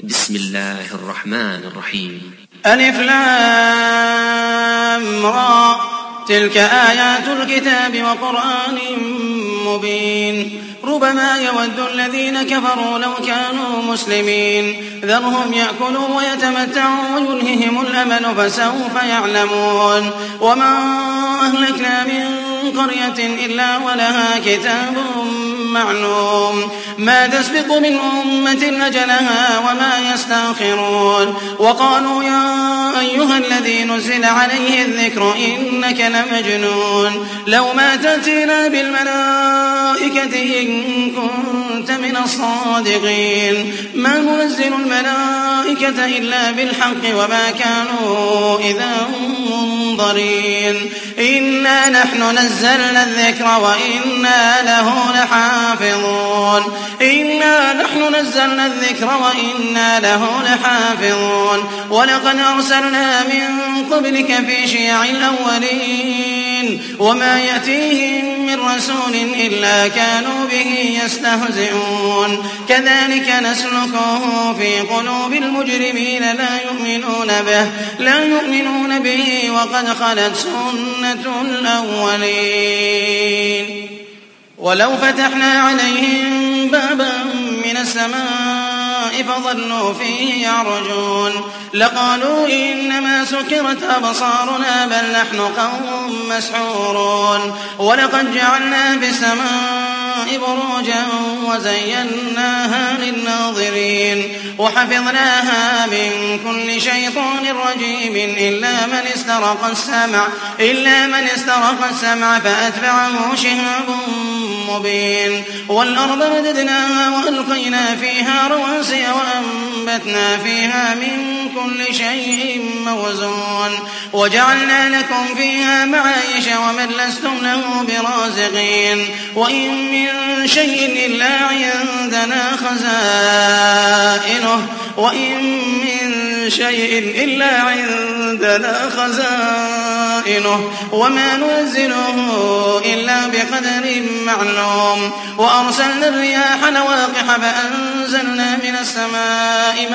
بسم الله الرحمن الرحيم. ألف لام را تلك آيات الكتاب وقرآن مبين ربما يود الذين كفروا لو كانوا مسلمين ذرهم يأكلوا ويتمتعوا ويلههم الأمل فسوف يعلمون وما أهلكنا من قرية إلا ولها كتاب معلوم ما تسبق من أمة أجلها وما يستأخرون وقالوا يا أيها الذي نزل عليه الذكر إنك لمجنون لو ما تأتينا بالملائكة إن كنت من الصادقين ما ننزل الملائكة إلا بالحق وما كانوا إذا منظرين إنا نحن نزلنا الذكر وإنا له لحافظون ولقد أرسلنا من قبلك في شيع الأولين وما يأتيهم من رسول إلا كانوا به يستهزئون كذلك نسلكه في قلوب المجرمين لا يؤمنون به وقد خلت سنة الأولين ولو فتحنا عليهم بابا من السماء فظلوا فيه يعرجون لقالوا إنما سكرت أبصارنا بل نحن قوم مسحورون ولقد جعلنا في السماء بروجا وزيناها للناظرين وحفظناها من كل شيطان رجيم إلا من استرق السمع فأتبعه شهاب مبين والأرض مددناها وألقينا فيها رواسي وأنبتنا فيها من كل شيء موزون وجعلنا لكم فيها معايش ومن لستم له برازقين وإن من شيء إلا عندنا خزائنه وما ننزله إلا بقدر معلوم وأرسلنا الرياح لواقح فأنزلنا من السماء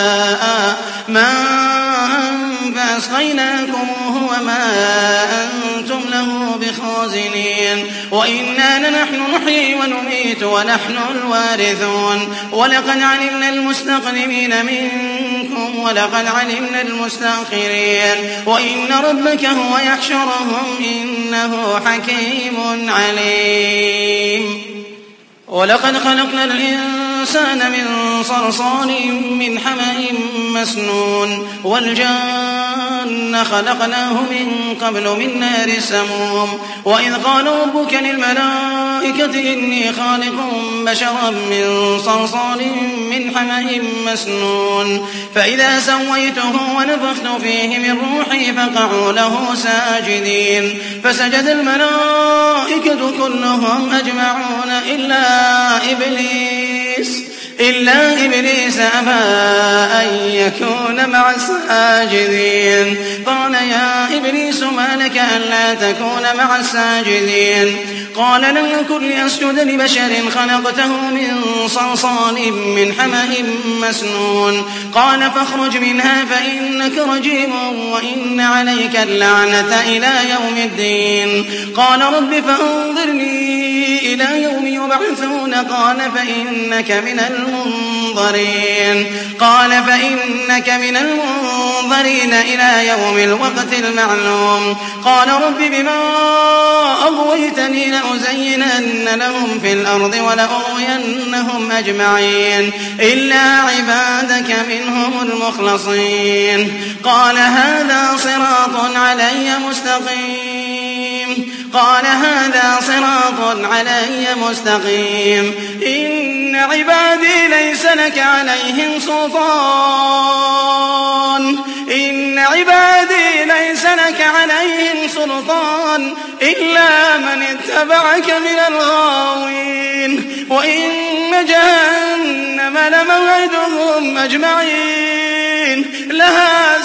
ماء فأسقيناكموه وما أنتم له بخازنين وإنا لنحن نحيي ونميت ونحن الوارثون ولقد علمنا المستقدمين منكم ولقد علمنا المستأخرين وإن ربك هو يحشرهم إنه حكيم عليم ولقد خلقنا الإنسان من صلصال من حمأ مسنون والجان خلقناه من قبل من نار السموم وإذ قال ربك للملائكة إني خالق بشرا من صلصال من حمأ مسنون فإذا سويته ونفخت فيه من روحي فقعوا له ساجدين فسجد الملائكة كلهم أجمعون إلا إبليس أبى أن يكون مع الساجدين قال يا إبليس ما لك ألا تكون مع الساجدين قال لم يكن لأسجد لبشر خلقته من صلصال من حمأ مسنون قال فاخرج منها فإنك رجيم وإن عليك اللعنة إلى يوم الدين قال رب فأنظرني إلى يوم يبعثون قال فإنك من المنظرين إلى يوم الوقت المعلوم قال رب بما أغويتني لأزينن لهم في الأرض ولأغوينهم أجمعين إلا عبادك منهم المخلصين قال هذا صراط علي مستقيم إن عبادي ليس لك عليهم سلطان إلا من اتبعك من الغاوين وإن جهنم لموعدهم أجمعين لها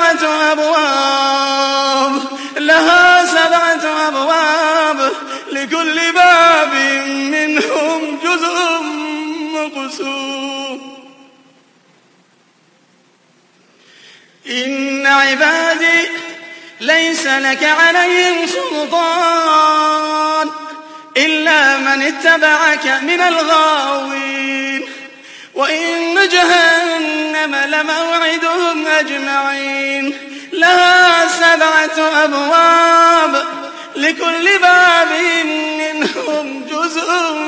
سبعة أبواب لكل باب منهم جزء مقسوم إن عبادي ليس لك عليهم سلطان إلا من اتبعك من الغاوين وإن جهنم لموعدهم أجمعين لها 7 أبواب لكل باب منهم جزء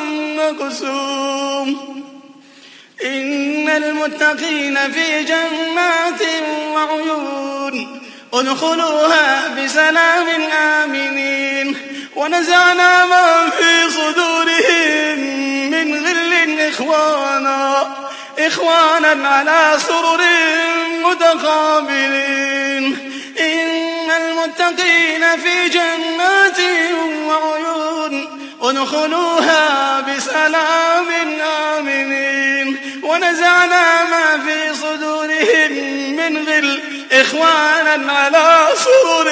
مقسوم إن المتقين في جنات وعيون ادخلوها بسلام آمنين ونزعنا ما في صدورهم من غل إخوانا على سرر متقابلين إن المتقين في جنات وعيون ادخلوها بسلام آمنين ونزعنا ما في صدورهم من غل إخوانا على سرر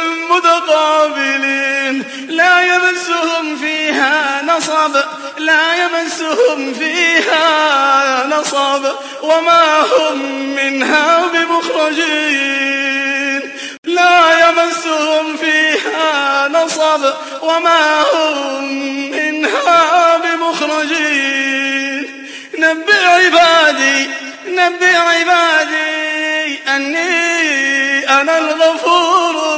متقابلين لا يمسهم فيها نصب وما هم منها بمخرجين نبئ عبادي أني أنا الغفور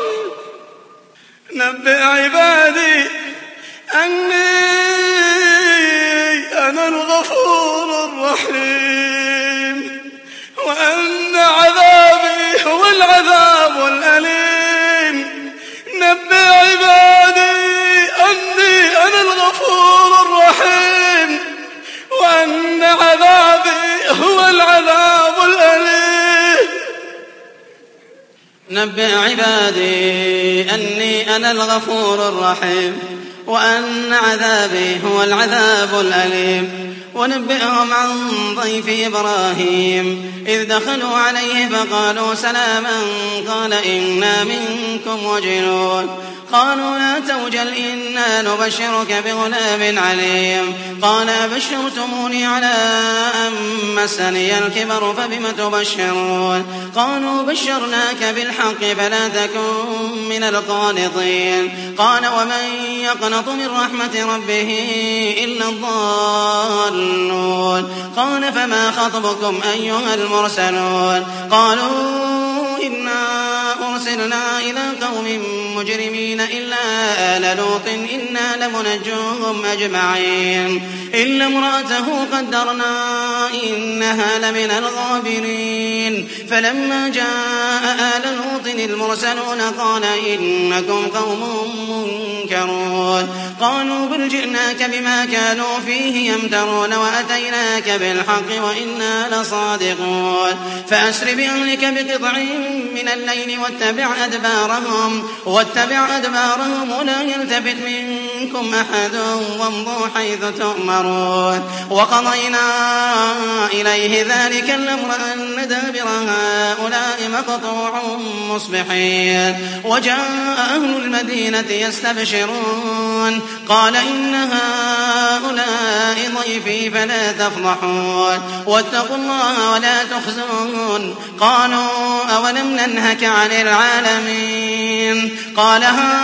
الرحيم وأن عذابي هو العذاب الأليم نبئ عبادي أني أنا الغفور الرحيم وأن عذابي هو العذاب الأليم نبئ عبادي أني أنا الغفور الرحيم وأن عذابي هو العذاب الأليم ونبئهم عن ضيف إبراهيم إذ دخلوا عليه فقالوا سلاما قال إنا منكم وجلون قالوا لا توجل إنا نبشرك بغلام عليم قال أبشرتموني على أن مسني الكبر فبم تبشرون قالوا بشرناك بالحق فلا تكن من القانطين قال ومن يقنط من رحمة ربه إلا الضالون قال فما خطبكم أيها المرسلون قالوا إنا أرسلنا إلى قوم مجرمين إلا آل لوط إنا لمنجوهم أجمعين إلا امرأته قدرنا إنها لمن الغابرين فلما جاء آل لوط المرسلون قال إنكم قوم منكرون قالوا بل جئناك بما كانوا فيه يمترون وأتيناك بالحق وإنا لصادقون فأسر بأهلك بقطع من الليل واتبع أدبارهم ولا يلتفت منكم أحد وامضوا حيث تؤمرون وقضينا إليه ذلك الأمر أن دابر هؤلاء مقطوع مصبحين وجاء أهل المدينة يستبشرون قال إن هؤلاء ضيفي فلا تفضحون واتقوا الله ولا تخزون قالوا أولم ننهك عن العالمين قال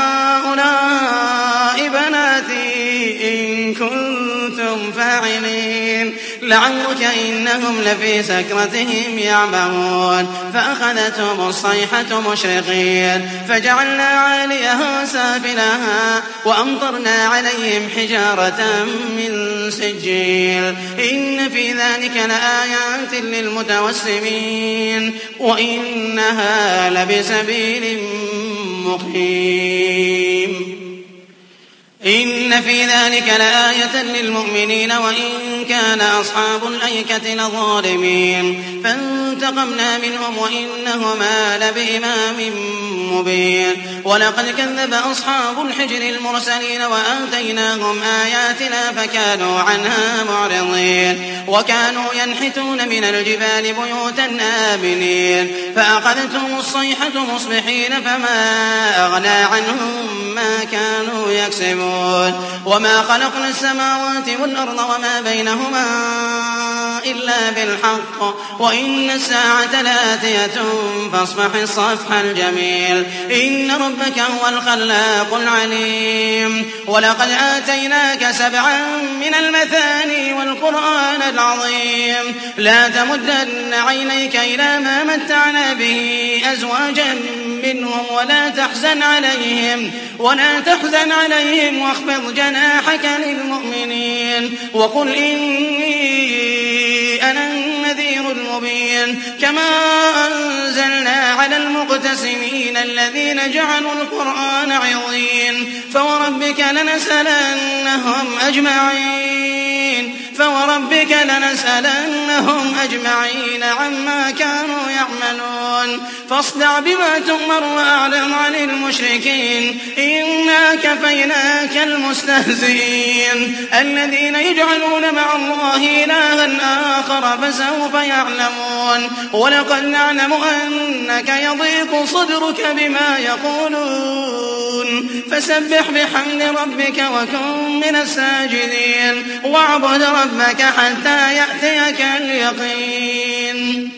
هؤلاء بناتي إن كنتم فاعلين لعمرك إنهم لفي سكرتهم يعمهون فأخذتهم الصيحة مشرقين فجعلنا عاليها سافلها وأمطرنا عليهم حجارة من سجيل إن في ذلك لآيات للمتوسمين وإنها لبسبيل مقيم إن في ذلك لآية للمؤمنين وإن كان أصحاب الأيكة لظالمين فانتقمنا منهم وإنهما لبإمام مبين ولقد كذب أصحاب الحجر المرسلين وآتيناهم آياتنا فكانوا عنها معرضين وكانوا ينحتون من الجبال بيوتا آمنين فأخذتهم الصيحة مصبحين فما أغنى عنهم ما كانوا يكسبون يعملون وما خلقنا السماوات والأرض وما بينهما إلا بالحق وإن الساعة لآتية فاصفح الصفح الجميل إن ربك هو الخلاق العليم ولقد آتيناك 7 من المثاني والقرآن العظيم لا تمدن عينيك إلى ما متعنا به أزواجا منهم ولا تحزن عليهم واخفض جناحك للمؤمنين وقل إني أنا النذير المبين كما أنزلنا على المقتسمين الذين جعلوا القرآن عظيم فوربك لنسألنهم أجمعين عما كانوا يعملون فاصدع بما تؤمر وأعلم عن المشركين إنا كفيناك المستهزئين الذين يجعلون مع الله إلها آخر فسوف يعلمون ولقد نعلم أنك يضيق صدرك بما يقولون فسبح بحمد ربك وكن من الساجدين واعبد ربك حتى يأتيك اليقين